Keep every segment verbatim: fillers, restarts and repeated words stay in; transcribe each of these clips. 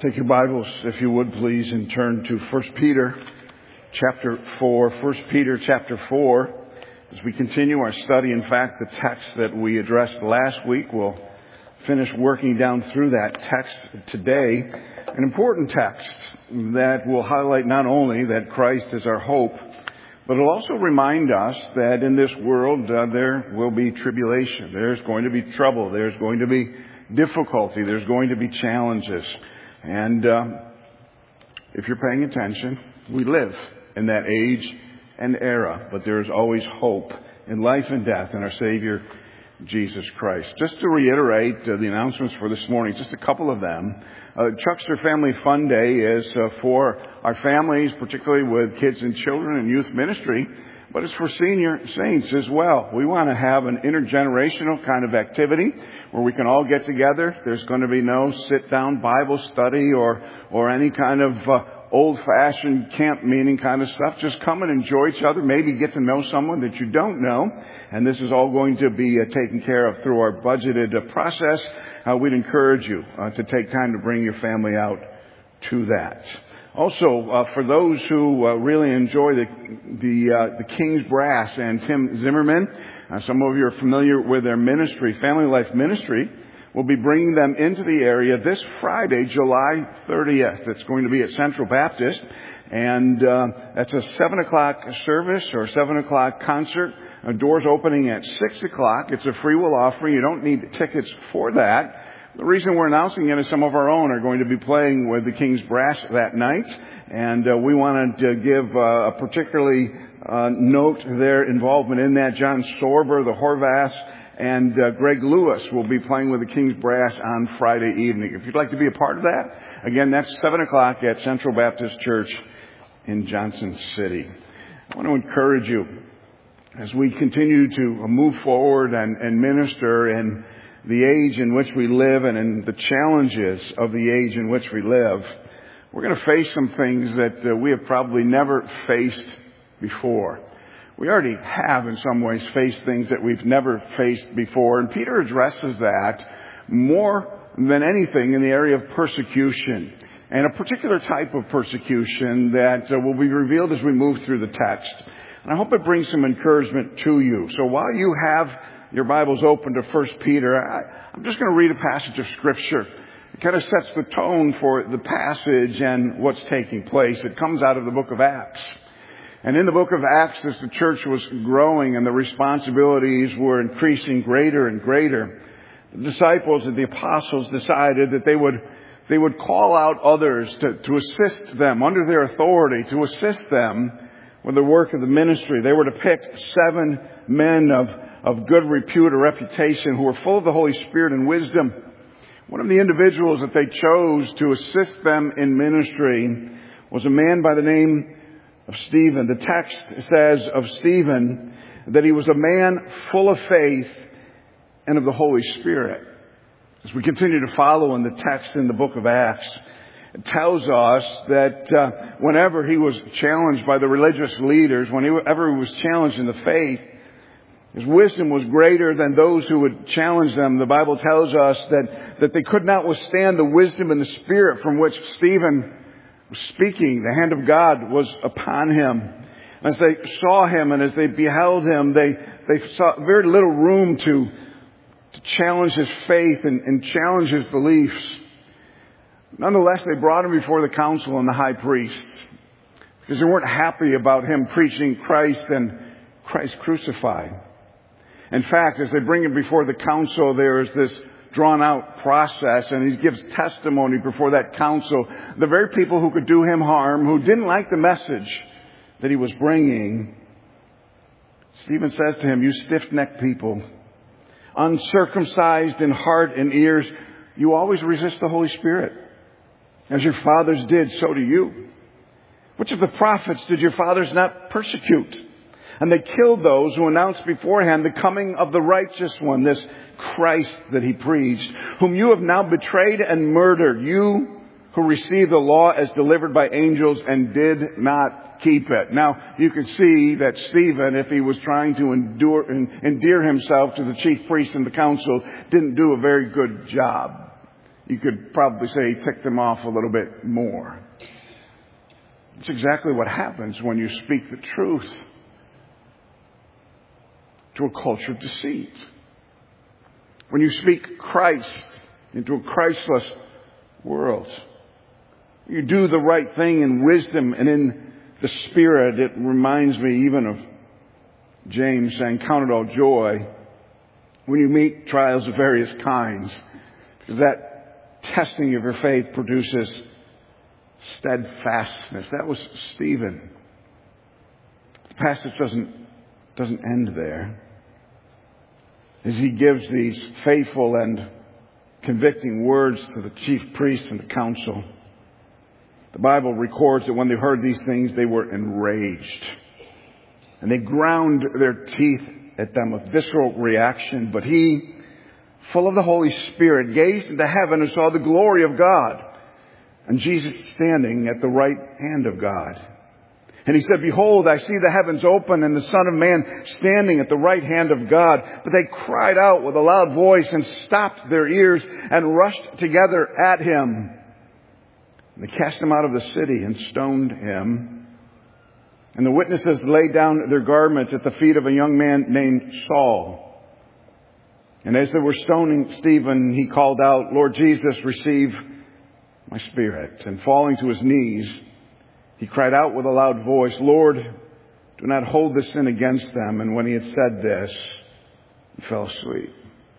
Take your Bibles, if you would, please, and turn to First Peter chapter four. First Peter chapter four. As we continue our study, in fact, the text that we addressed last week, we'll finish working down through that text today. An important text that will highlight not only that Christ is our hope, but it'll also remind us that in this world uh, there will be tribulation. There's going to be trouble. There's going to be difficulty. There's going to be challenges. And uh, if you're paying attention, we live in that age and era, but there is always hope in life and death in our Savior, Jesus Christ. Just to reiterate uh, the announcements for this morning, just a couple of them. Uh, Chuckster Family Fun Day is uh, for our families, particularly with kids and children and youth ministry, but it's for senior saints as well. We want to have an intergenerational kind of activity where we can all get together. There's going to be no sit-down Bible study or or any kind of uh, old-fashioned camp meeting kind of stuff. Just come and enjoy each other. Maybe get to know someone that you don't know. And this is all going to be uh, taken care of through our budgeted uh, process. Uh, we'd encourage you uh, to take time to bring your family out to that. Also, uh, for those who uh, really enjoy the the, uh, the King's Brass and Tim Zimmerman, uh, some of you are familiar with their ministry, Family Life Ministry. We'll be bringing them into the area this Friday, July thirtieth. It's going to be at Central Baptist, and uh, that's a seven o'clock service or seven o'clock concert. Uh, doors opening at six o'clock. It's a free will offering. You don't need tickets for that. The reason we're announcing it is some of our own are going to be playing with the King's Brass that night, and uh, we wanted to give uh, a particularly uh, note their involvement in that. John Sorber, the Horvaths, and uh, Greg Lewis will be playing with the King's Brass on Friday evening. If you'd like to be a part of that, again, that's seven o'clock at Central Baptist Church in Johnson City. I want to encourage you as we continue to move forward and, and minister in the age in which we live and in the challenges of the age in which we live. We're going to face some things that uh, we have probably never faced before. We already have, in some ways, faced things that we've never faced before. And Peter addresses that more than anything in the area of persecution, and a particular type of persecution that uh, will be revealed as we move through the text. And I hope it brings some encouragement to you. So while you have your Bible's open to First Peter, I, I'm just going to read a passage of Scripture. It kind of sets the tone for the passage and what's taking place. It comes out of the book of Acts. And in the book of Acts, as the church was growing and the responsibilities were increasing greater and greater, the disciples and the apostles decided that they would they would call out others to, to assist them under their authority, to assist them with the work of the ministry. They were to pick seven men of, of good repute or reputation who were full of the Holy Spirit and wisdom. One of the individuals that they chose to assist them in ministry was a man by the name of Stephen. The text says of Stephen that he was a man full of faith and of the Holy Spirit. As we continue to follow in the text in the book of Acts, it tells us that uh, whenever he was challenged by the religious leaders, whenever he was challenged in the faith, his wisdom was greater than those who would challenge them. The Bible tells us that, that they could not withstand the wisdom and the spirit from which Stephen was speaking. The hand of God was upon him. As they saw him and as they beheld him, they, they saw very little room to, to challenge his faith and, and challenge his beliefs. Nonetheless, they brought him before the council and the high priests because they weren't happy about him preaching Christ and Christ crucified. In fact, as they bring him before the council, there is this drawn out process, and he gives testimony before that council. The very people who could do him harm, who didn't like the message that he was bringing, Stephen says to him, "You stiff-necked people, uncircumcised in heart and ears, you always resist the Holy Spirit. As your fathers did, so do you. Which of the prophets did your fathers not persecute? And they killed those who announced beforehand the coming of the righteous one, this Christ that he preached, whom you have now betrayed and murdered, you who received the law as delivered by angels and did not keep it." Now, you can see that Stephen, if he was trying to endure, endear himself to the chief priests and the council, didn't do a very good job. you could probably say he ticked them off a little bit more. It's exactly what happens when you speak the truth to a culture of deceit. When you speak Christ into a Christless world. You do the right thing in wisdom and in the Spirit. It reminds me even of James saying, count it all joy when you meet trials of various kinds, because that testing of your faith produces steadfastness. That was Stephen. The passage doesn't, doesn't end there. As he gives these faithful and convicting words to the chief priests and the council, the Bible records that when they heard these things, they were enraged. And they ground their teeth at them with visceral reaction. But he, full of the Holy Spirit, gazed into heaven and saw the glory of God, and Jesus standing at the right hand of God. And he said, behold, I see the heavens open and the Son of Man standing at the right hand of God. But they cried out with a loud voice and stopped their ears and rushed together at him. And they cast him out of the city and stoned him. And the witnesses laid down their garments at the feet of a young man named Saul. And as they were stoning Stephen, he called out, Lord Jesus, receive my spirit. And falling to his knees, he cried out with a loud voice, Lord, do not hold this sin against them. And when he had said this, he fell asleep.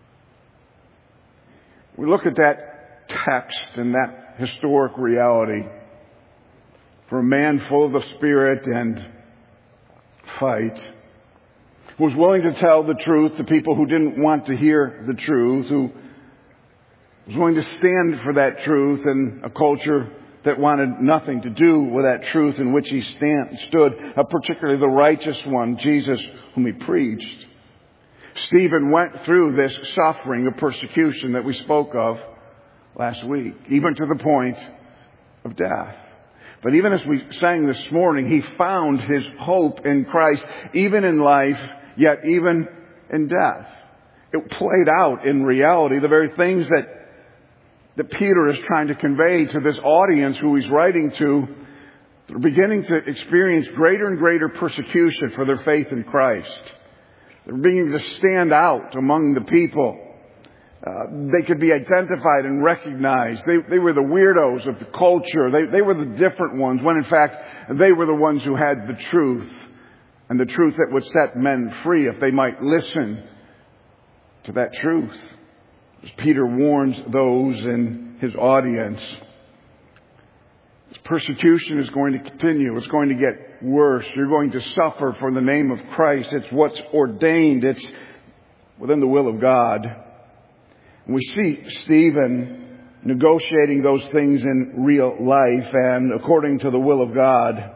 We look at that text and that historic reality. For a man full of the Spirit and fight, who was willing to tell the truth to people who didn't want to hear the truth, who was willing to stand for that truth in a culture that wanted nothing to do with that truth in which he stand, stood, uh, particularly the righteous one, Jesus, whom he preached. Stephen went through this suffering of persecution that we spoke of last week, even to the point of death. But even as we sang this morning, he found his hope in Christ, even in life, yet even in death. It played out in reality, the very things that, that Peter is trying to convey to this audience who he's writing to. They're beginning to experience greater and greater persecution for their faith in Christ. They're beginning to stand out among the people. Uh, they could be identified and recognized. They, they were the weirdos of the culture. They, they were the different ones, when in fact they were the ones who had the truth, and the truth that would set men free if they might listen to that truth. As Peter warns those in his audience, this persecution is going to continue. It's going to get worse. You're going to suffer for the name of Christ. It's what's ordained. It's within the will of God. We see Stephen negotiating those things in real life and according to the will of God,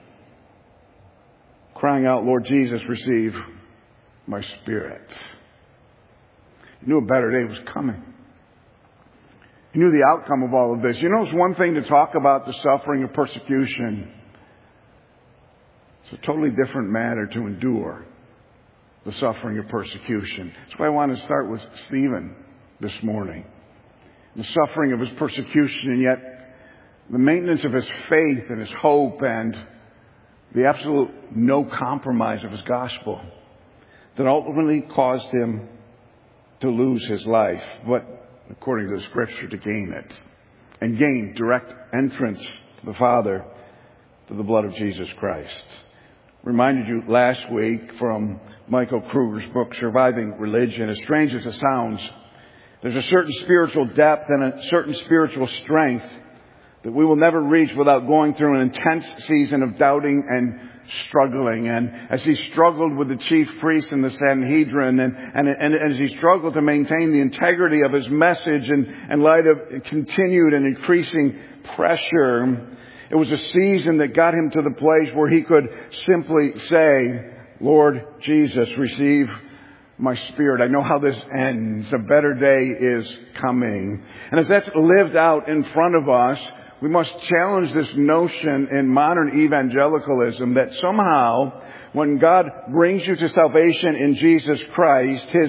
crying out, Lord Jesus, receive my spirit. He knew a better day was coming. He knew the outcome of all of this. You know, it's one thing to talk about the suffering of persecution. It's a totally different matter to endure the suffering of persecution. That's why I want to start with Stephen this morning. The suffering of his persecution, and yet the maintenance of his faith and his hope, and the absolute no compromise of his gospel that ultimately caused him to lose his life, but according to the Scripture, to gain it, and gain direct entrance to the Father through the blood of Jesus Christ. Reminded you last week from Michael Kruger's book, Surviving Religion. As strange as it sounds, there's a certain spiritual depth and a certain spiritual strength that we will never reach without going through an intense season of doubting and struggling. And as he struggled with the chief priests and the Sanhedrin, and, and, and as he struggled to maintain the integrity of his message in, in light of continued and increasing pressure, it was a season that got him to the place where he could simply say, Lord Jesus, receive my spirit. I know how this ends. A better day is coming. And as that's lived out in front of us, we must challenge this notion in modern evangelicalism that somehow when God brings you to salvation in Jesus Christ, His,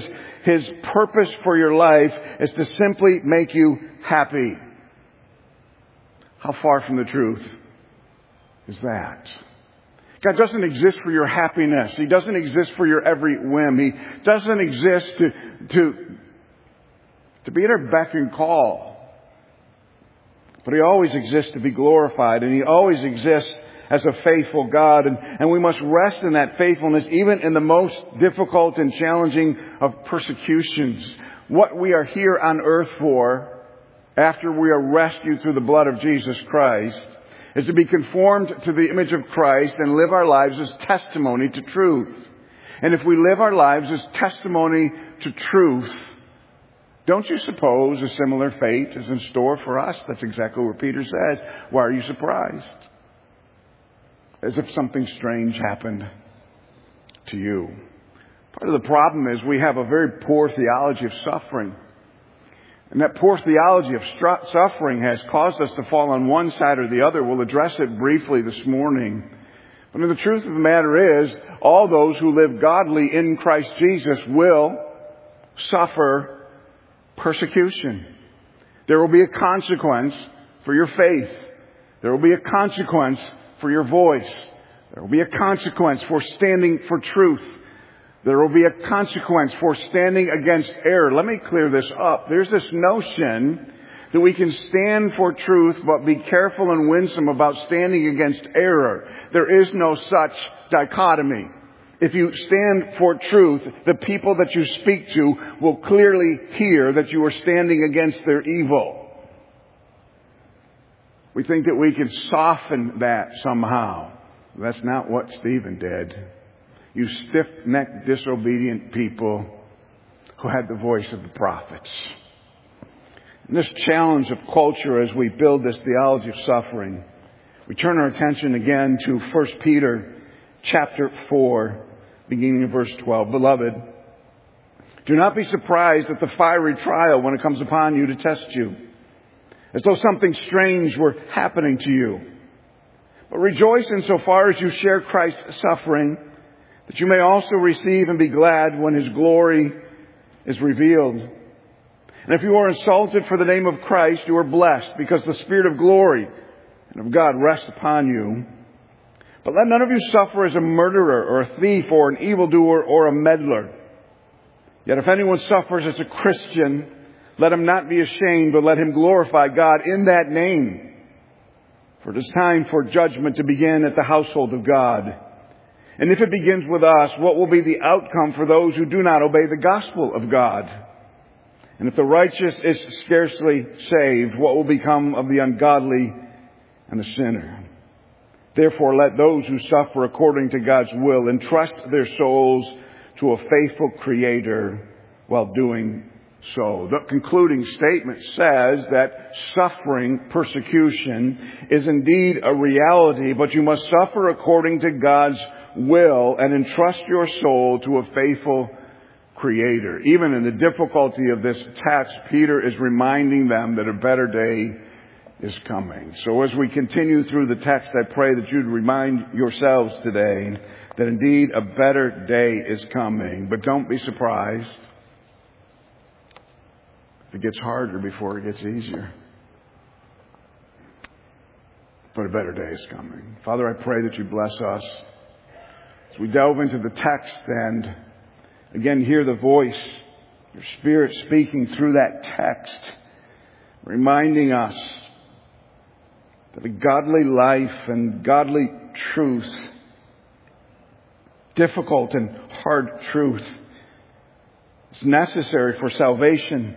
His purpose for your life is to simply make you happy. How far from the truth is that? God doesn't exist for your happiness. He doesn't exist for your every whim. He doesn't exist to, to, to be at our beck and call. But He always exists to be glorified, and He always exists as a faithful God. And, and we must rest in that faithfulness even in the most difficult and challenging of persecutions. What we are here on earth for, after we are rescued through the blood of Jesus Christ, is to be conformed to the image of Christ and live our lives as testimony to truth. And if we live our lives as testimony to truth, don't you suppose a similar fate is in store for us? That's exactly what Peter says. Why are you surprised? As if something strange happened to you. Part of the problem is we have a very poor theology of suffering. And that poor theology of suffering has caused us to fall on one side or the other. We'll address it briefly this morning. But the truth of the matter is, all those who live godly in Christ Jesus will suffer persecution. There will be a consequence for your faith. There will be a consequence for your voice. There will be a consequence for standing for truth. There will be a consequence for standing against error. Let me clear this up. There's this notion that we can stand for truth, but be careful and winsome about standing against error. There is no such dichotomy. If you stand for truth, the people that you speak to will clearly hear that you are standing against their evil. We think that we can soften that somehow. That's not what Stephen did. You stiff-necked, disobedient people who had the voice of the prophets. And this challenge of culture as we build this theology of suffering, we turn our attention again to First Peter chapter four, beginning in verse twelve. Beloved, do not be surprised at the fiery trial when it comes upon you to test you, as though something strange were happening to you. But rejoice insofar as you share Christ's suffering, that you may also receive and be glad when His glory is revealed. And if you are insulted for the name of Christ, you are blessed, because the Spirit of glory and of God rests upon you. But let none of you suffer as a murderer or a thief or an evildoer or a meddler. Yet if anyone suffers as a Christian, let him not be ashamed, but let him glorify God in that name. For it is time for judgment to begin at the household of God. And if it begins with us, what will be the outcome for those who do not obey the gospel of God? And if the righteous is scarcely saved, what will become of the ungodly and the sinner? Therefore, let those who suffer according to God's will entrust their souls to a faithful Creator while doing so. The concluding statement says that suffering, persecution, is indeed a reality, but you must suffer according to God's will and entrust your soul to a faithful Creator. Even in the difficulty of this text, Peter is reminding them that a better day is coming. So as we continue through the text, I pray that you'd remind yourselves today that indeed a better day is coming. But don't be surprised if it gets harder before it gets easier. But a better day is coming. Father, I pray that you bless us as we delve into the text and again hear the voice, your Spirit speaking through that text, reminding us that a godly life and godly truth, difficult and hard truth, is necessary for salvation,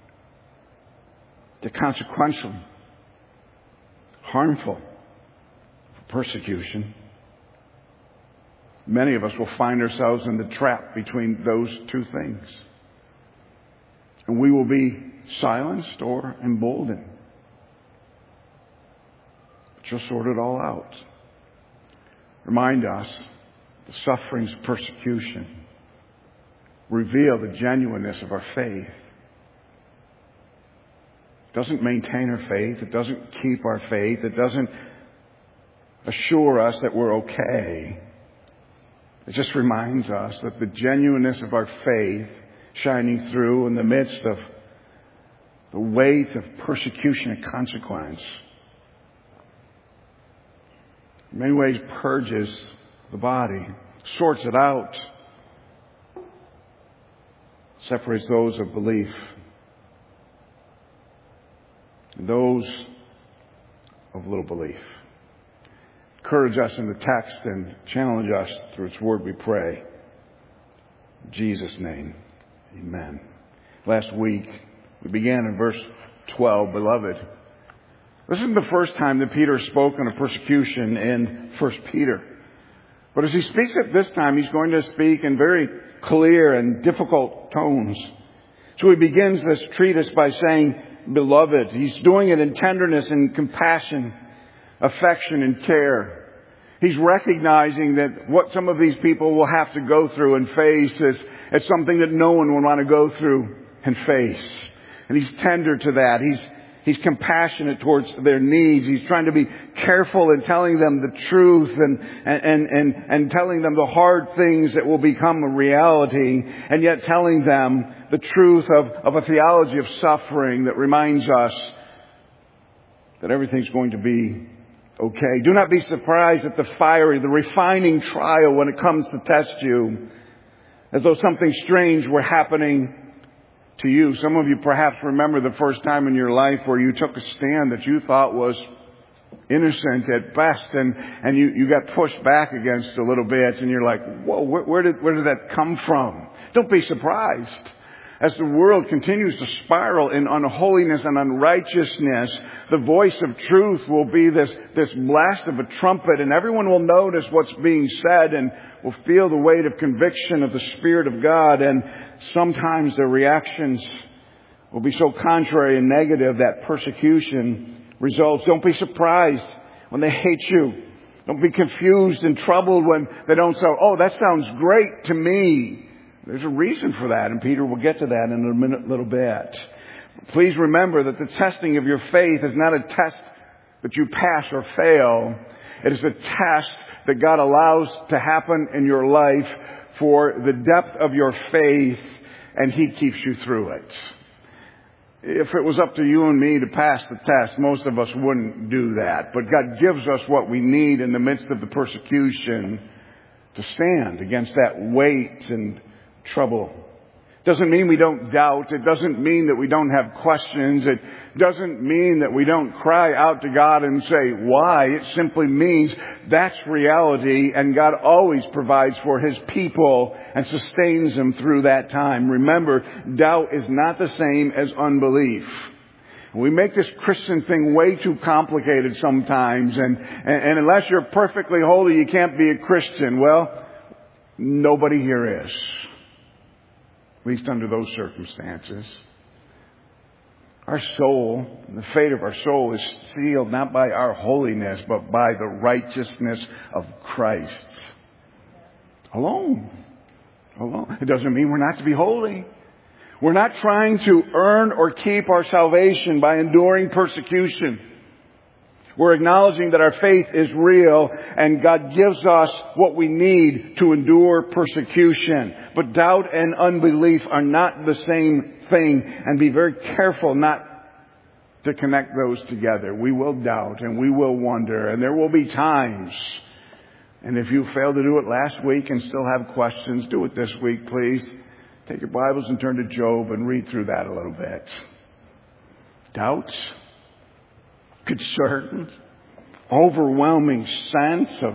to consequential, harmful for persecution. Many of us will find ourselves in the trap between those two things. And we will be silenced or emboldened. But you'll sort it all out. Remind us the sufferings of persecution reveal the genuineness of our faith. It doesn't maintain our faith. It doesn't keep our faith. It doesn't assure us that we're okay. It just reminds us that the genuineness of our faith shining through in the midst of the weight of persecution and consequence. In many ways, purges the body, sorts it out, separates those of belief and those of little belief. Encourage us in the text and challenge us through its word, we pray. In Jesus' name, amen. Last week, we began in verse twelve, beloved. This isn't the first time that Peter has spoken of persecution in First Peter. But as he speaks at this time, he's going to speak in very clear and difficult tones. So he begins this treatise by saying, beloved. He's doing it in tenderness and compassion, affection and care. He's recognizing that what some of these people will have to go through and face is, is something that no one would want to go through and face. And he's tender to that. He's He's compassionate towards their needs. He's trying to be careful in telling them the truth and, and, and, and telling them the hard things that will become a reality, and yet telling them the truth of, of a theology of suffering that reminds us that everything's going to be okay. Do not be surprised at the fiery, the refining trial when it comes to test you, as though something strange were happening to you. Some of you perhaps remember the first time in your life where you took a stand that you thought was innocent at best, and, and you, you got pushed back against a little bit, and you're like, whoa, where, where did, where did that come from? Don't be surprised. As the world continues to spiral in unholiness and unrighteousness, the voice of truth will be this, this blast of a trumpet, and everyone will notice what's being said and will feel the weight of conviction of the Spirit of God. And sometimes their reactions will be so contrary and negative that persecution results. Don't be surprised when they hate you. Don't be confused and troubled when they don't say, oh, that sounds great to me. There's a reason for that, and Peter will get to that in a minute, little bit. Please remember that the testing of your faith is not a test that you pass or fail. It is a test that God allows to happen in your life for the depth of your faith, and He keeps you through it. If it was up to you and me to pass the test, most of us wouldn't do that. But God gives us what we need in the midst of the persecution to stand against that weight and trouble. Doesn't mean we don't doubt. It doesn't mean that we don't have questions. It doesn't mean that we don't cry out to God and say, why? It simply means that's reality, and God always provides for His people and sustains them through that time. Remember, doubt is not the same as unbelief. We make this Christian thing way too complicated sometimes, and, and, and unless you're perfectly holy, you can't be a Christian. Well, nobody here is. At least under those circumstances. Our soul, the fate of our soul is sealed not by our holiness, but by the righteousness of Christ. Alone. Alone. It doesn't mean we're not to be holy. We're not trying to earn or keep our salvation by enduring persecution. We're acknowledging that our faith is real and God gives us what we need to endure persecution. But doubt and unbelief are not the same thing, and be very careful not to connect those together. We will doubt and we will wonder, and there will be times. And if you failed to do it last week and still have questions, do it this week, please. Take your Bibles and turn to Job and read through that a little bit. Doubts, concerns, overwhelming sense of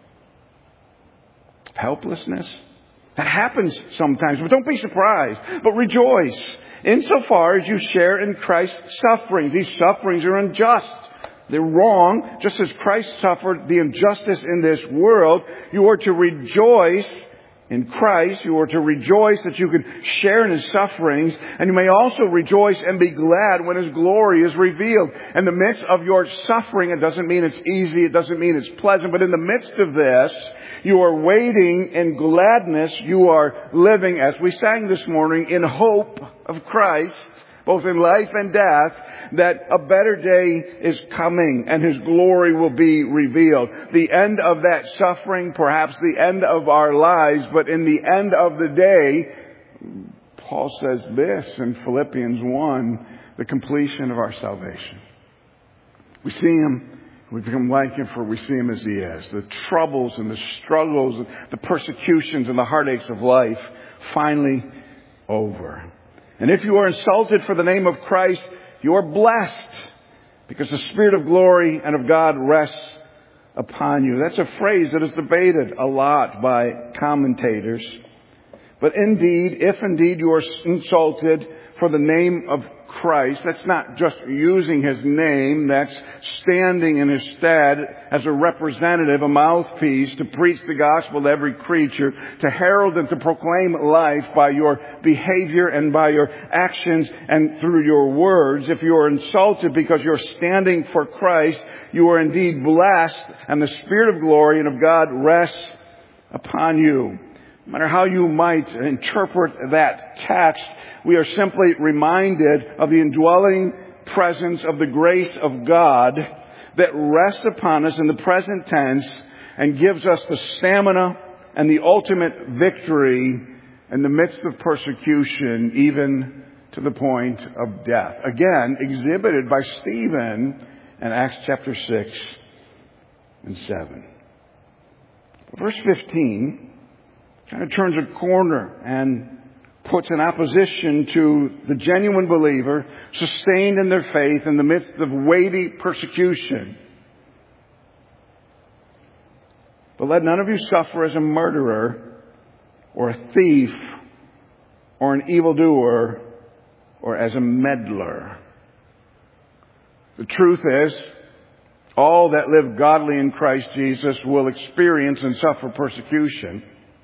helplessness. That happens sometimes, but don't be surprised, but rejoice insofar as you share in Christ's sufferings. These sufferings are unjust. They're wrong. Just as Christ suffered the injustice in this world, you are to rejoice in Christ. You are to rejoice that you can share in His sufferings, and you may also rejoice and be glad when His glory is revealed. In the midst of your suffering, it doesn't mean it's easy, it doesn't mean it's pleasant, but in the midst of this, you are waiting in gladness. You are living, as we sang this morning, in hope of Christ, both in life and death, that a better day is coming and His glory will be revealed. The end of that suffering, perhaps the end of our lives, but in the end of the day, Paul says this in Philippians one, the completion of our salvation. We see Him, we become like Him, for we see Him as He is. The troubles and the struggles, the persecutions and the heartaches of life finally over. And if you are insulted for the name of Christ, you are blessed, because the Spirit of glory and of God rests upon you. That's a phrase that is debated a lot by commentators. But indeed, if indeed you are insulted for the name of Christ, that's not just using His name, that's standing in His stead as a representative, a mouthpiece to preach the gospel to every creature, to herald and to proclaim life by your behavior and by your actions and through your words. If you are insulted because you're standing for Christ, you are indeed blessed, and the Spirit of glory and of God rests upon you. No matter how you might interpret that text, we are simply reminded of the indwelling presence of the grace of God that rests upon us in the present tense and gives us the stamina and the ultimate victory in the midst of persecution, even to the point of death. Again, exhibited by Stephen in Acts chapter six and seven. Verse fifteen kind of turns a corner and puts in opposition to the genuine believer, sustained in their faith in the midst of weighty persecution. But let none of you suffer as a murderer or a thief or an evildoer or as a meddler. The truth is, all that live godly in Christ Jesus will experience and suffer persecution.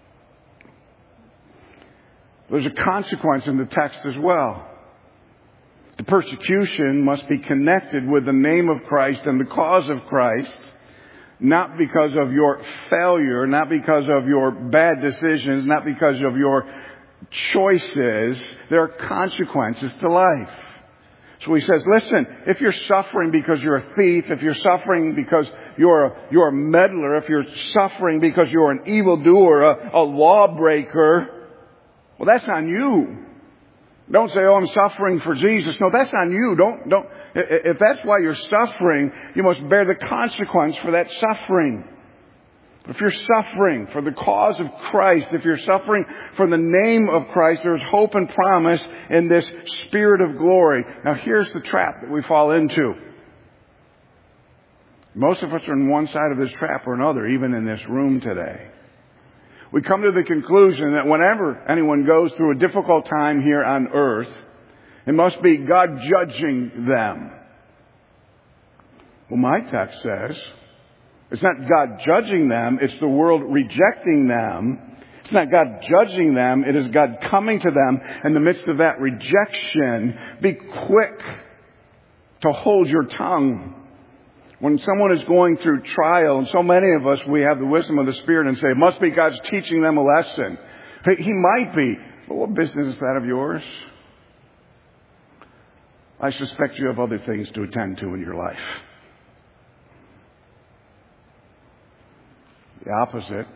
There's a consequence in the text as well. The persecution must be connected with the name of Christ and the cause of Christ, not because of your failure, not because of your bad decisions, not because of your choices. There are consequences to life. So he says, listen, if you're suffering because you're a thief, if you're suffering because you're a, you're a meddler, if you're suffering because you're an evildoer, a, a lawbreaker, well, that's on you. Don't say, oh, I'm suffering for Jesus. No, that's on you. Don't, don't, if that's why you're suffering, you must bear the consequence for that suffering. If you're suffering for the cause of Christ, if you're suffering for the name of Christ, there's hope and promise in this Spirit of glory. Now, here's the trap that we fall into. Most of us are on one side of this trap or another, even in this room today. We come to the conclusion that whenever anyone goes through a difficult time here on earth, it must be God judging them. Well, my text says it's not God judging them, it's the world rejecting them. It's not God judging them, it is God coming to them in the midst of that rejection. Be quick to hold your tongue. When someone is going through trial, and so many of us, we have the wisdom of the Spirit and say, it must be God's teaching them a lesson. He might be. But what business is that of yours? I suspect you have other things to attend to in your life. The opposite.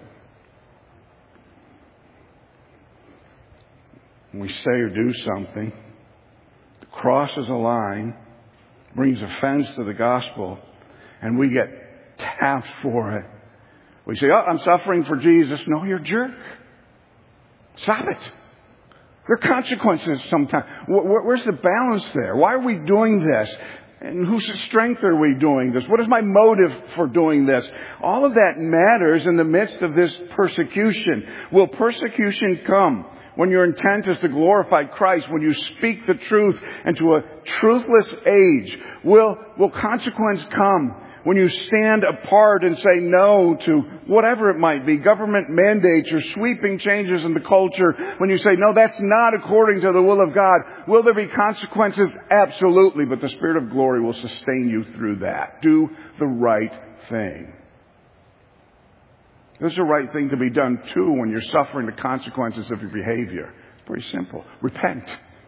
When we say or do something that crosses a line, brings offense to the gospel, and we get tapped for it. We say, oh, I'm suffering for Jesus. No, you're a jerk. Stop it. There are consequences sometimes. Where's the balance there? Why are we doing this? And whose strength are we doing this? What is my motive for doing this? All of that matters in the midst of this persecution. Will persecution come when your intent is to glorify Christ, when you speak the truth into a truthless age? Will, will consequence come when you stand apart and say no to whatever it might be, government mandates or sweeping changes in the culture, when you say, no, that's not according to the will of God? Will there be consequences? Absolutely. But the Spirit of glory will sustain you through that. Do the right thing. This is the right thing to be done too when you're suffering the consequences of your behavior. It's pretty simple. Repent.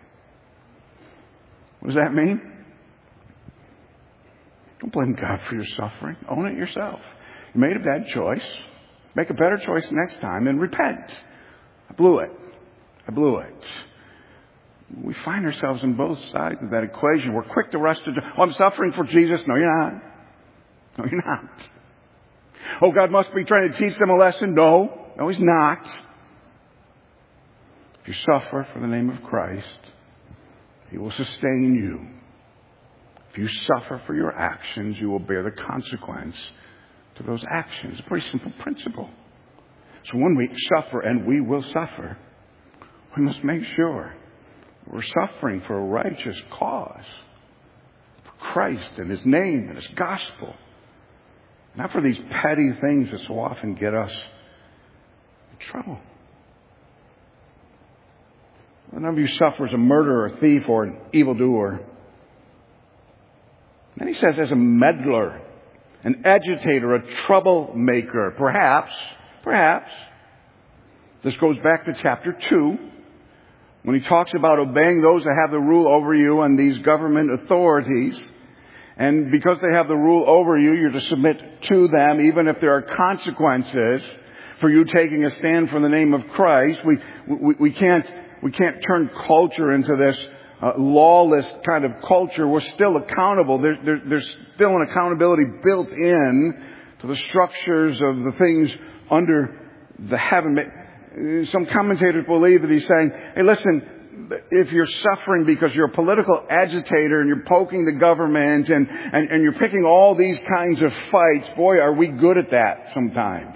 What does that mean? Don't blame God for your suffering. Own it yourself. You made a bad choice. Make a better choice next time and repent. I blew it. I blew it. We find ourselves on both sides of that equation. We're quick to rush to, oh, I'm suffering for Jesus. No, you're not. No, you're not. Oh, God must be trying to teach them a lesson. No, no, He's not. If you suffer for the name of Christ, He will sustain you. If you suffer for your actions, you will bear the consequence to those actions. It's a pretty simple principle. So when we suffer, and we will suffer, we must make sure we're suffering for a righteous cause. For Christ and His name and His gospel. Not for these petty things that so often get us in trouble. None of you suffers a murderer, a thief, or an evildoer. Then he says, as a meddler, an agitator, a troublemaker. Perhaps, perhaps, this goes back to chapter two, when he talks about obeying those that have the rule over you and these government authorities. And because they have the rule over you, you're to submit to them, even if there are consequences for you taking a stand for the name of Christ. We, we, we can't, we can't turn culture into this uh, lawless kind of culture. We're still accountable. There, there, there's still an accountability built in to the structures of the things under the heaven. Some commentators believe that he's saying, hey, listen, if you're suffering because you're a political agitator and you're poking the government and, and, and you're picking all these kinds of fights, boy, are we good at that sometimes.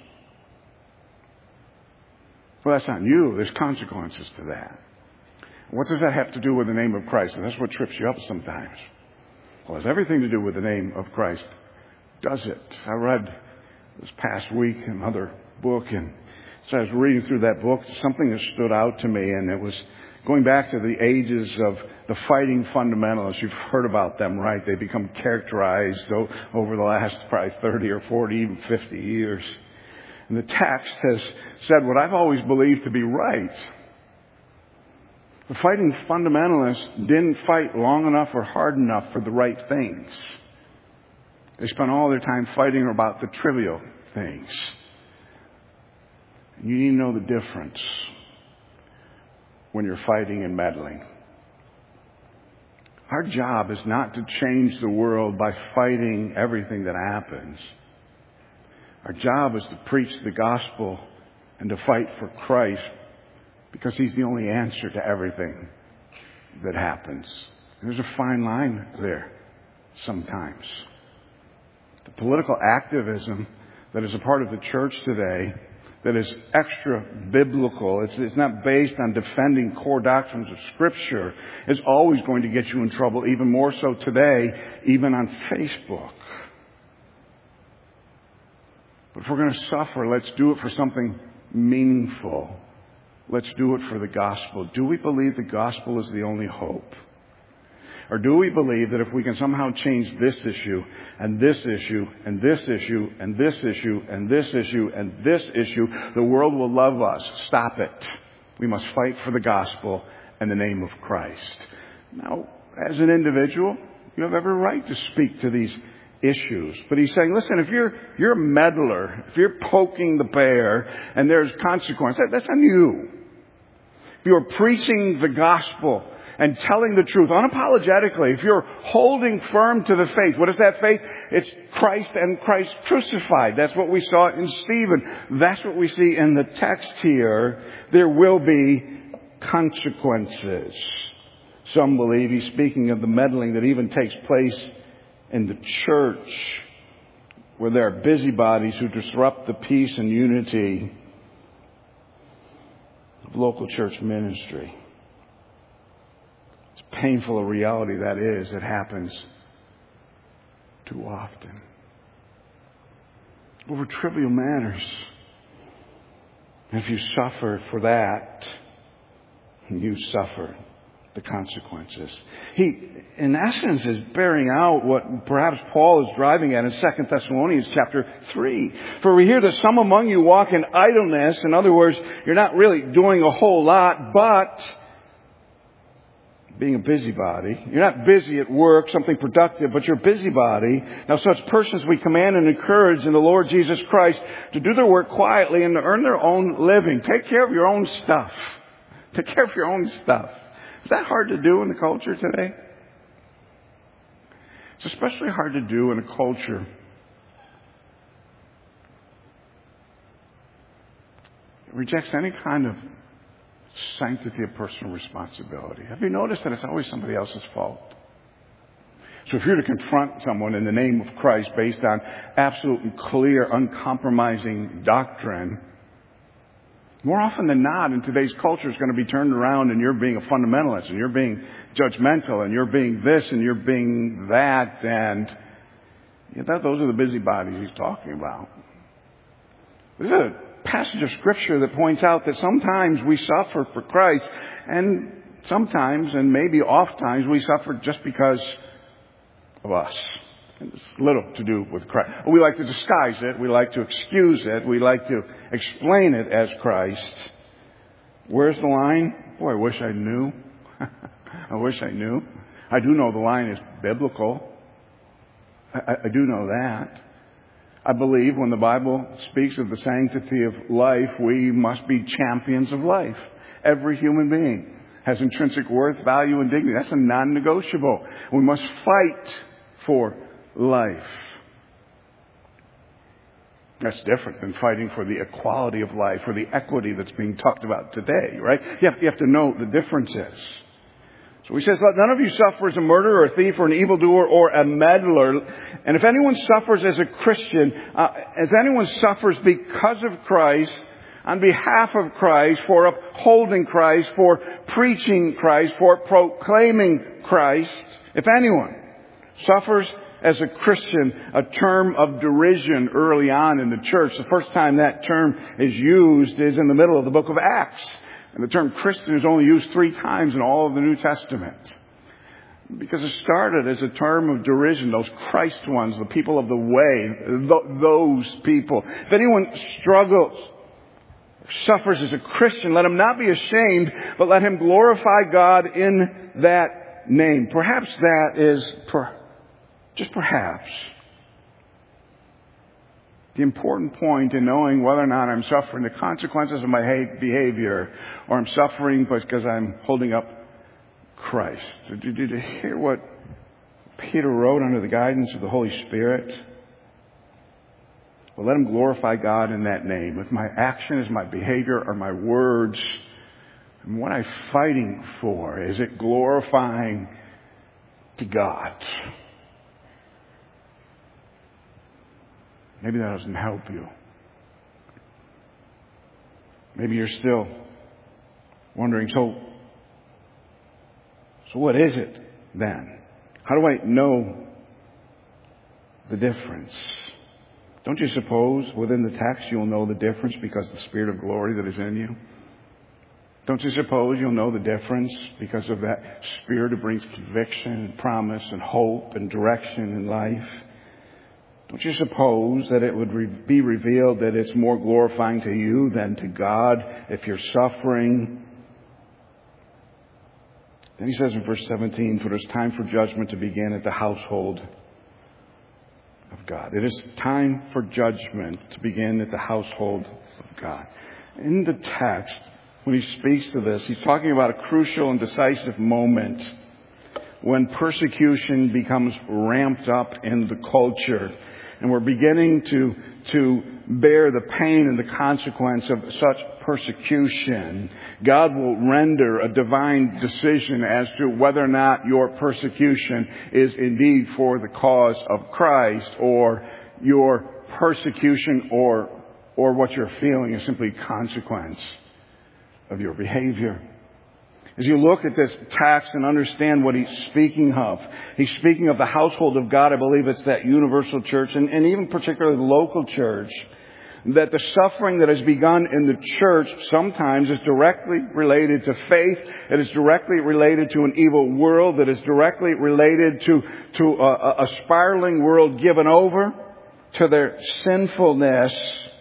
Well, that's on you. There's consequences to that. What does that have to do with the name of Christ? And that's what trips you up sometimes. Well, it has everything to do with the name of Christ. Does it? I read this past week another book, and so I was reading through that book, something that stood out to me, and it was going back to the ages of the fighting fundamentalists. You've heard about them, right? They become characterized over the last probably thirty or forty, even fifty years. And the text has said what I've always believed to be right. The fighting fundamentalists didn't fight long enough or hard enough for the right things. They spent all their time fighting about the trivial things. You need to know the difference when you're fighting and meddling. Our job is not to change the world by fighting everything that happens. Our job is to preach the gospel and to fight for Christ because He's the only answer to everything that happens. There's a fine line there sometimes. The political activism that is a part of the church today, that is extra biblical, it's, it's not based on defending core doctrines of Scripture, is always going to get you in trouble, even more so today, even on Facebook. But if we're going to suffer, let's do it for something meaningful. Let's do it for the gospel. Do we believe the gospel is the only hope? Or do we believe that if we can somehow change this issue, and this issue, and this issue, and this issue, and this issue, and this issue, the world will love us? Stop it. We must fight for the gospel and the name of Christ. Now, as an individual, you have every right to speak to these issues. But he's saying, listen, if you're you're a meddler, if you're poking the bear, and there's consequence, that, that's on you. If you're preaching the gospel and telling the truth unapologetically, if you're holding firm to the faith, what is that faith? It's Christ and Christ crucified. That's what we saw in Stephen. That's what we see in the text here. There will be consequences. Some believe he's speaking of the meddling that even takes place in the church, where there are busybodies who disrupt the peace and unity of local church ministry. It's painful a reality that is. It happens too often. Over trivial matters. And if you suffer for that, you suffer the consequences. He, in essence, is bearing out what perhaps Paul is driving at in Second Thessalonians chapter three. For we hear that some among you walk in idleness. In other words, you're not really doing a whole lot, but being a busybody. You're not busy at work, something productive, but you're a busybody. Now, such persons we command and encourage in the Lord Jesus Christ to do their work quietly and to earn their own living. Take care of your own stuff. Take care of your own stuff. Is that hard to do in the culture today? It's especially hard to do in a culture that rejects any kind of sanctity of personal responsibility. Have you noticed that it's always somebody else's fault? So if you're to confront someone in the name of Christ based on absolutely clear, uncompromising doctrine, more often than not in today's culture it's going to be turned around and you're being a fundamentalist and you're being judgmental and you're being this and you're being that, and yeah, that, those are the busybodies he's talking about. This is a passage of Scripture that points out that sometimes we suffer for Christ, and sometimes, and maybe oft times, we suffer just because of us. It's little to do with Christ. We like to disguise it. We like to excuse it. We like to explain it as Christ. Where's the line? Boy, I wish I knew. I wish I knew. I do know the line is biblical. I, I do know that. I believe when the Bible speaks of the sanctity of life, we must be champions of life. Every human being has intrinsic worth, value, and dignity. That's a non-negotiable. We must fight for life. That's different than fighting for the equality of life or the equity that's being talked about today, right? You have, you have to know the differences. So he says, let none of you suffer as a murderer or a thief or an evildoer or a meddler. And if anyone suffers as a Christian, uh, as anyone suffers because of Christ, on behalf of Christ, for upholding Christ, for preaching Christ, for proclaiming Christ, if anyone suffers as a Christian, a term of derision early on in the church. The first time that term is used is in the middle of the book of Acts. And the term Christian is only used three times in all of the New Testament. Because it started as a term of derision, those Christ ones, the people of the way, th- those people. If anyone struggles, suffers as a Christian, let him not be ashamed, but let him glorify God in that name. Perhaps that is, per, just perhaps, the important point in knowing whether or not I'm suffering the consequences of my behavior, or I'm suffering because I'm holding up Christ. Did you hear what Peter wrote under the guidance of the Holy Spirit? Well, let him glorify God in that name. If my action is my behavior or my words, and what I'm fighting for, is it glorifying to God? Maybe that doesn't help you. Maybe you're still wondering, so, so what is it then? How do I know the difference? Don't you suppose within the text you'll know the difference because of the Spirit of glory that is in you? Don't you suppose you'll know the difference because of that Spirit that brings conviction and promise and hope and direction in life? Don't you suppose that it would re- be revealed that it's more glorifying to you than to God if you're suffering? Then he says in verse seventeen, for it is time for judgment to begin at the household of God. It is time for judgment to begin at the household of God. In the text, when he speaks to this, he's talking about a crucial and decisive moment when persecution becomes ramped up in the culture. And we're beginning to, to bear the pain and the consequence of such persecution. God will render a divine decision as to whether or not your persecution is indeed for the cause of Christ, or your persecution or, or what you're feeling is simply a consequence of your behavior. As you look at this text and understand what he's speaking of, he's speaking of the household of God. I believe it's that universal church, and, and even particularly the local church, that the suffering that has begun in the church sometimes is directly related to faith. It is directly related to an evil world. That is directly related to, to a, a spiraling world given over to their sinfulness.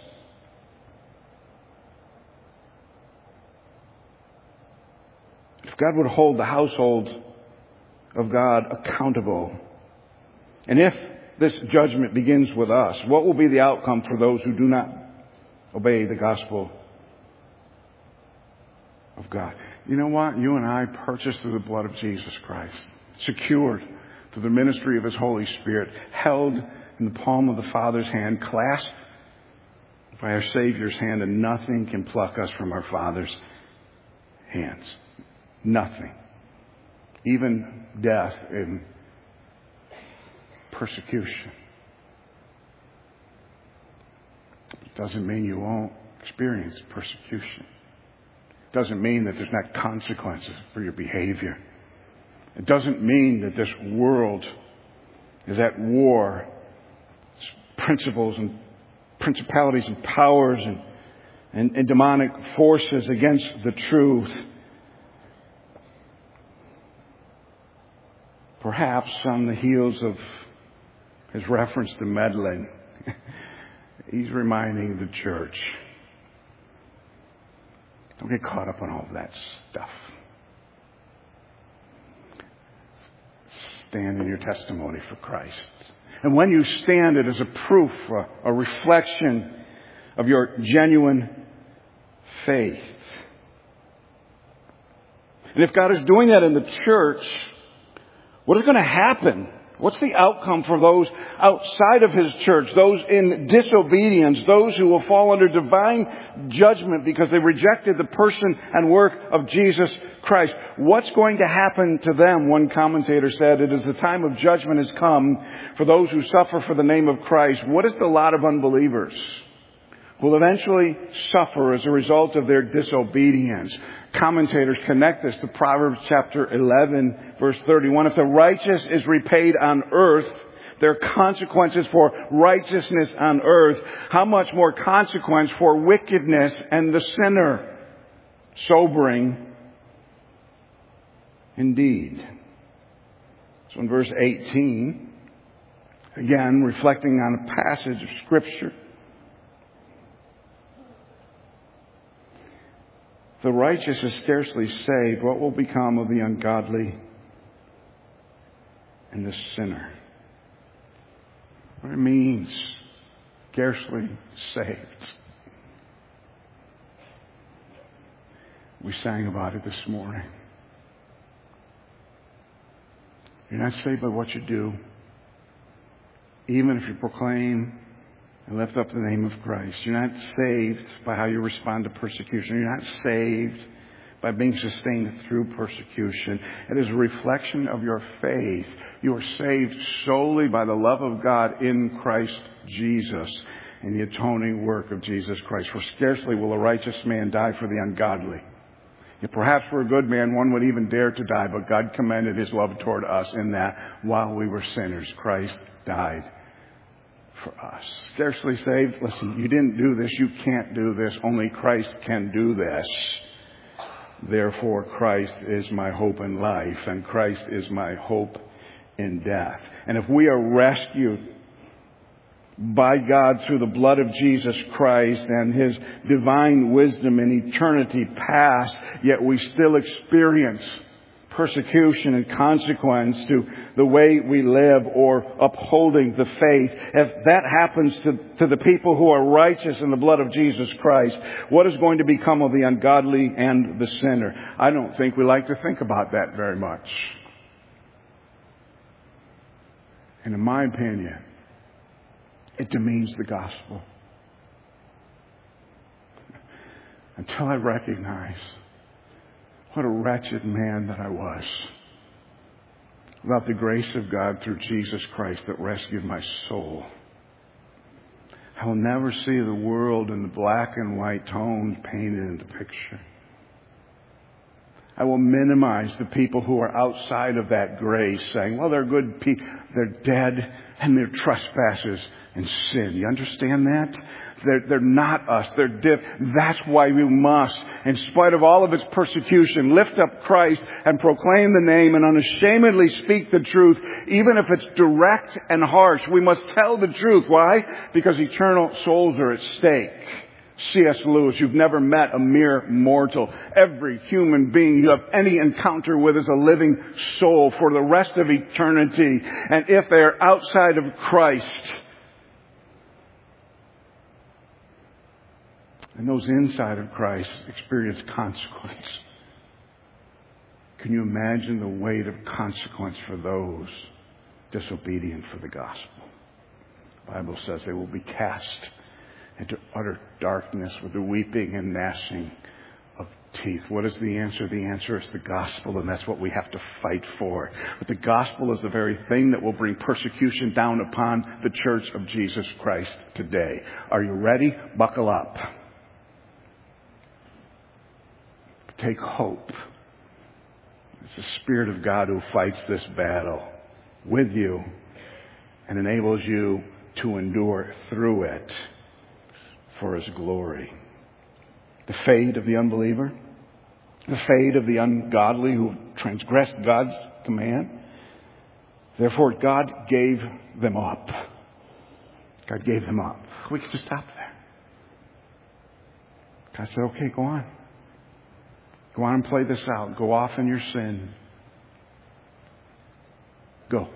If God would hold the household of God accountable, and if this judgment begins with us, what will be the outcome for those who do not obey the gospel of God? You know what? You and I purchased through the blood of Jesus Christ, secured through the ministry of His Holy Spirit, held in the palm of the Father's hand, clasped by our Savior's hand, and nothing can pluck us from our Father's hands. Nothing. Even death and persecution. It doesn't mean you won't experience persecution. It doesn't mean that there's not consequences for your behavior. It doesn't mean that this world is at war. Principles and principalities and powers and, and, and demonic forces against the truth. Perhaps on the heels of his reference to meddling, he's reminding the church, don't get caught up on all of that stuff. Stand in your testimony for Christ. And when you stand, it is a proof, a, a reflection of your genuine faith. And if God is doing that in the church, what is going to happen? What's the outcome for those outside of His church, those in disobedience, those who will fall under divine judgment because they rejected the person and work of Jesus Christ? What's going to happen to them? One commentator said, it is the time of judgment has come for those who suffer for the name of Christ. What is the lot of unbelievers? Will eventually suffer as a result of their disobedience. Commentators connect this to Proverbs chapter eleven, verse thirty-one. If the righteous is repaid on earth, there are consequences for righteousness on earth. How much more consequence for wickedness and the sinner? Sobering indeed. So in verse eighteen, again, reflecting on a passage of Scripture, the righteous is scarcely saved. What will become of the ungodly and the sinner? What it means, scarcely saved. We sang about it this morning. You're not saved by what you do, even if you proclaim and lift up the name of Christ. You're not saved by how you respond to persecution. You're not saved by being sustained through persecution. It is a reflection of your faith. You are saved solely by the love of God in Christ Jesus and the atoning work of Jesus Christ. For scarcely will a righteous man die for the ungodly. Yet perhaps for a good man, one would even dare to die, but God commended His love toward us in that while we were sinners, Christ died for us. Scarcely saved. Listen, you didn't do this. You can't do this. Only Christ can do this. Therefore, Christ is my hope in life, and Christ is my hope in death. And if we are rescued by God through the blood of Jesus Christ and His divine wisdom in eternity past, yet we still experience persecution and consequence to the way we live or upholding the faith. If that happens to, to the people who are righteous in the blood of Jesus Christ, what is going to become of the ungodly and the sinner? I don't think we like to think about that very much. And in my opinion, it demeans the gospel. Until I recognize what a wretched man that I was without the grace of God through Jesus Christ that rescued my soul. I will never see the world in the black and white tones painted in the picture. I will minimize the people who are outside of that grace, saying, well, they're good people. They're dead and they're trespassers and sin. You understand that? They're, they're not us. They're diff. That's why we must, in spite of all of its persecution, lift up Christ and proclaim the name and unashamedly speak the truth, even if it's direct and harsh. We must tell the truth. Why? Because eternal souls are at stake. C S Lewis, you've never met a mere mortal. Every human being you have any encounter with is a living soul for the rest of eternity. And if they're outside of Christ, and those inside of Christ experience consequence. Can you imagine the weight of consequence for those disobedient for the gospel? The Bible says they will be cast into utter darkness with the weeping and gnashing of teeth. What is the answer? The answer is the gospel, and that's what we have to fight for. But the gospel is the very thing that will bring persecution down upon the church of Jesus Christ today. Are you ready? Buckle up. Take hope. It's the Spirit of God who fights this battle with you and enables you to endure through it for His glory. The fate of the unbeliever, the fate of the ungodly who transgressed God's command. Therefore, God gave them up. God gave them up. We could just stop there. God said, okay, go on. Go on and play this out. Go off in your sin. Go.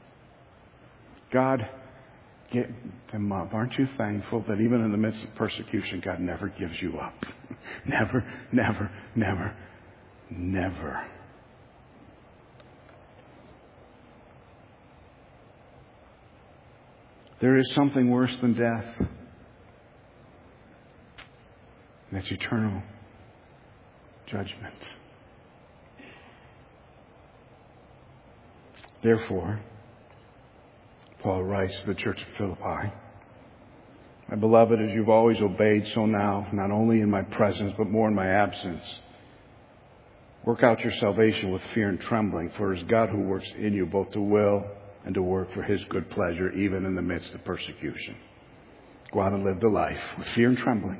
God gave them up. Aren't you thankful that even in the midst of persecution, God never gives you up? Never, never, never, never. There is something worse than death. And that's eternal judgment. Therefore, Paul writes to the church of Philippi, my beloved, as you've always obeyed, so now, not only in my presence, but more in my absence, work out your salvation with fear and trembling, for it is God who works in you both to will and to work for His good pleasure, even in the midst of persecution. Go out and live the life with fear and trembling.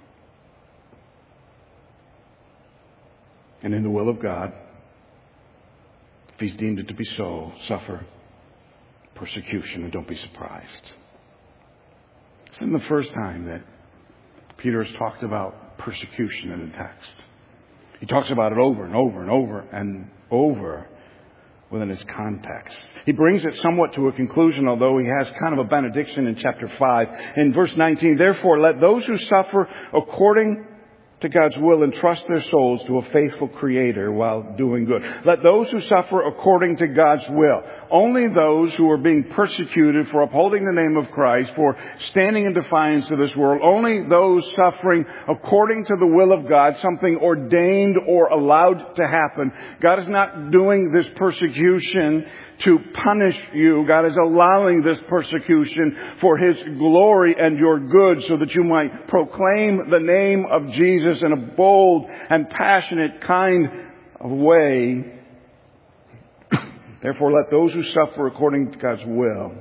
And in the will of God, if He's deemed it to be so, suffer persecution, and don't be surprised. This isn't the first time that Peter has talked about persecution in the text. He talks about it over and over and over and over within its context. He brings it somewhat to a conclusion, although he has kind of a benediction in chapter five. In verse nineteen, therefore let those who suffer according to God's will entrust their souls to a faithful Creator while doing good. Let those who suffer according to God's will. Only those who are being persecuted for upholding the name of Christ, for standing in defiance of this world, only those suffering according to the will of God, something ordained or allowed to happen. God is not doing this persecution to punish you. God is allowing this persecution for His glory and your good, so that you might proclaim the name of Jesus in a bold and passionate kind of way. Therefore, let those who suffer according to God's will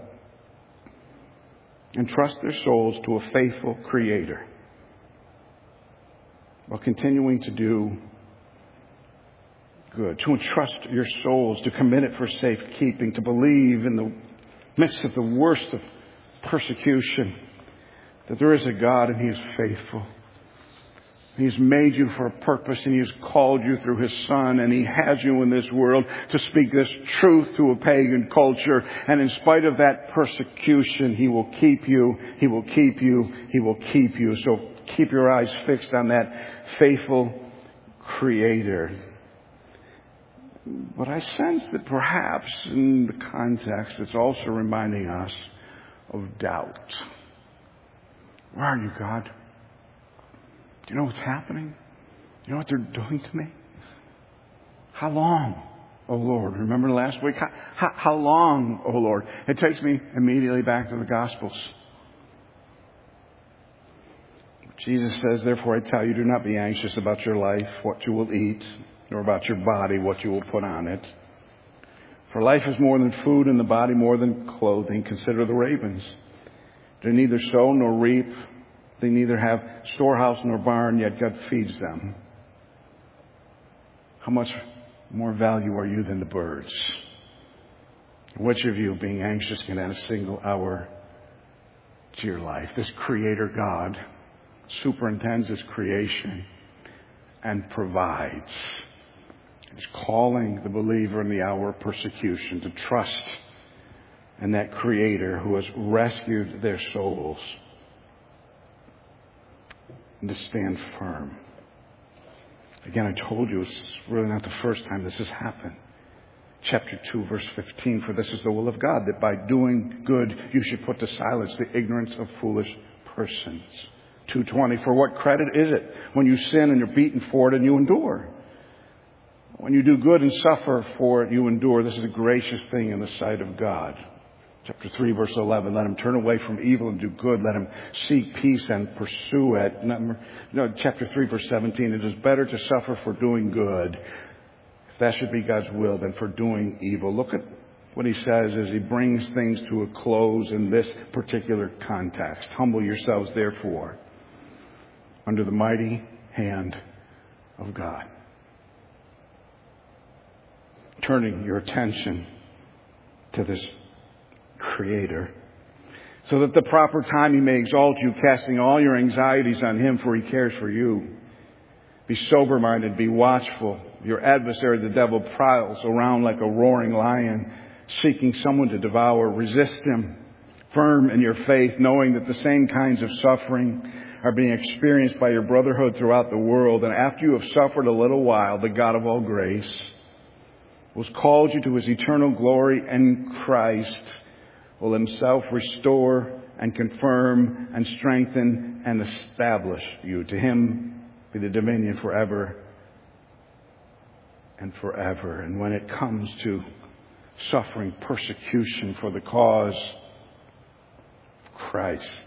entrust their souls to a faithful Creator, while continuing to do good, to entrust your souls, to commit it for safekeeping, to believe in the midst of the worst of persecution that there is a God and He is faithful. He's made you for a purpose, and He's called you through His Son, and He has you in this world to speak this truth to a pagan culture. And in spite of that persecution, He will keep you, He will keep you, He will keep you. So keep your eyes fixed on that faithful Creator. But I sense that perhaps in the context, it's also reminding us of doubt. Where are you, God? Do you know what's happening? Do you know what they're doing to me? How long, oh Lord? Remember last week? How, how, how long, oh Lord? It takes me immediately back to the Gospels. Jesus says, therefore I tell you, do not be anxious about your life, what you will eat, nor about your body, what you will put on it. For life is more than food, and the body more than clothing. Consider the ravens. They neither sow nor reap. They neither have storehouse nor barn, yet God feeds them. How much more value are you than the birds? Which of you, being anxious, can add a single hour to your life? This Creator God superintends His creation and provides. He's calling the believer in the hour of persecution to trust in that Creator who has rescued their souls, and to stand firm. Again, I told you it's really not the first time this has happened. Chapter two, verse fifteen, for this is the will of God, that by doing good you should put to silence the ignorance of foolish persons. two twenty, for what credit is it when you sin and you're beaten for it and you endure? When you do good and suffer for it, you endure. This is a gracious thing in the sight of God. Chapter three, verse eleven, let him turn away from evil and do good. Let him seek peace and pursue it. No, chapter three, verse seventeen, it is better to suffer for doing good, if that should be God's will, than for doing evil. Look at what he says as he brings things to a close in this particular context. Humble yourselves, therefore, under the mighty hand of God. Turning your attention to this Creator, so that the proper time he may exalt you, casting all your anxieties on him, for he cares for you. Be sober-minded, be watchful. Your adversary, the devil, prowls around like a roaring lion, seeking someone to devour. Resist him, firm in your faith, knowing that the same kinds of suffering are being experienced by your brotherhood throughout the world. And after you have suffered a little while, the God of all grace will call you to his eternal glory in Christ, will himself restore and confirm and strengthen and establish you. To him be the dominion forever and forever. And when it comes to suffering persecution for the cause of Christ,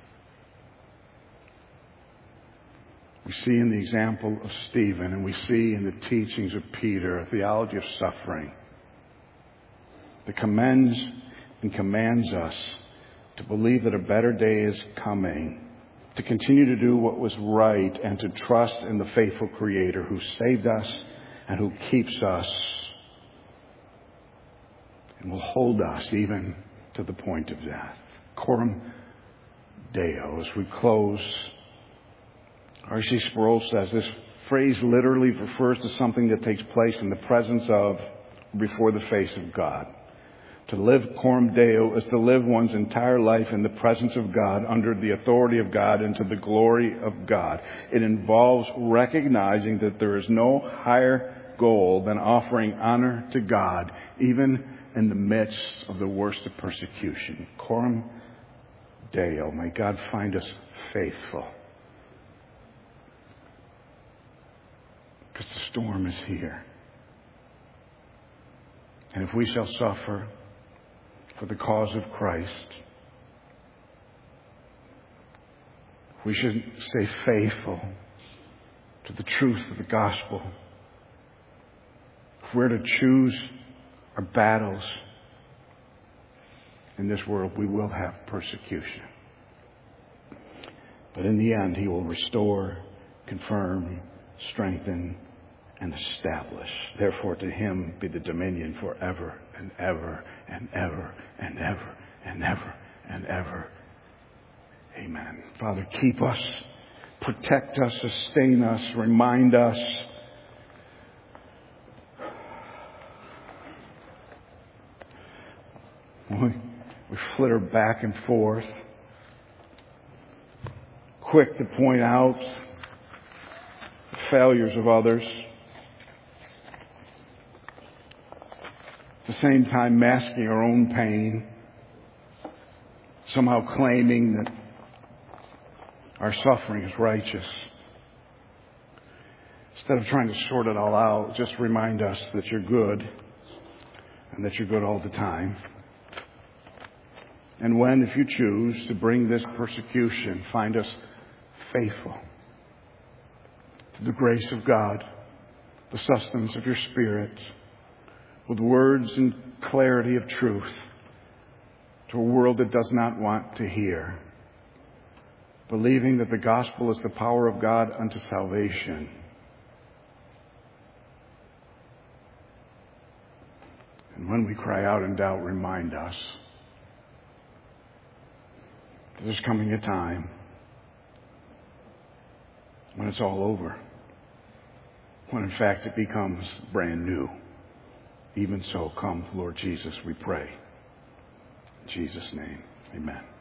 we see in the example of Stephen, and we see in the teachings of Peter, a theology of suffering that commends and commands us to believe that a better day is coming, to continue to do what was right, and to trust in the faithful Creator who saved us and who keeps us and will hold us even to the point of death. Coram Deo. As we close, R C Sproul says this phrase literally refers to something that takes place in the presence of, before the face of God. To live Coram Deo is to live one's entire life in the presence of God, under the authority of God, and to the glory of God. It involves recognizing that there is no higher goal than offering honor to God, even in the midst of the worst of persecution. Coram Deo. May God find us faithful, because the storm is here. And if we shall suffer for the cause of Christ, we should stay faithful to the truth of the gospel. If we're to choose our battles in this world, we will have persecution. But in the end, he will restore, confirm, strengthen, and establish. Therefore, to him be the dominion forever and ever and ever and ever and ever and ever. Amen. Father, keep us, protect us, sustain us, remind us. We, we flitter back and forth, quick to point out the failures of others, at the same time masking our own pain, somehow claiming that our suffering is righteous. Instead of trying to sort it all out, just remind us that you're good, and that you're good all the time. And when, if you choose to bring this persecution, find us faithful to the grace of God, the sustenance of your Spirit, with words and clarity of truth to a world that does not want to hear, believing that the gospel is the power of God unto salvation. And when we cry out in doubt, remind us that there's coming a time when it's all over, when in fact it becomes brand new. Even so, come, Lord Jesus, we pray. In Jesus' name, amen.